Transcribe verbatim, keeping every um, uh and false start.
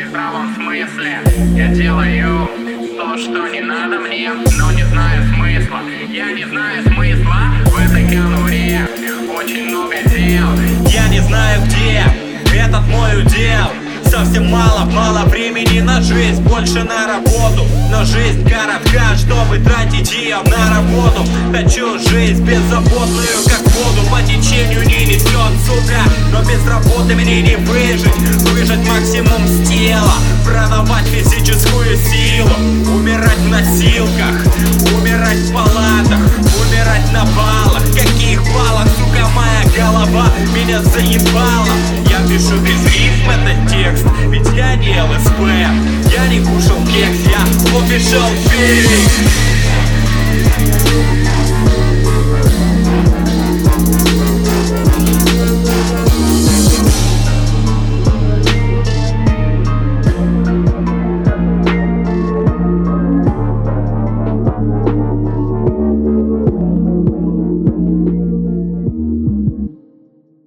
в здравом смысле. Я делаю то, что не надо мне, но не знаю смысла. Я не знаю смысла в этой конуре. Очень много дел. Я не знаю, где этот мой удел. Совсем мало, мало времени на жизнь, больше на работу. Но жизнь коротка, чтобы тратить ее на работу. Хочу жизнь беззаботную, как воду по течению не несет, сука. Но без работы мне не выжить. Выжить максимум с тела, продавать физическую силу. Умирать в носилках, умирать в палатах, умирать на баллах. Каких баллах, сука, моя голова меня заебала. Я пишу без рифм этот текст, ведь я не ЛСП. Я не кушал кекс, я убежал в берег.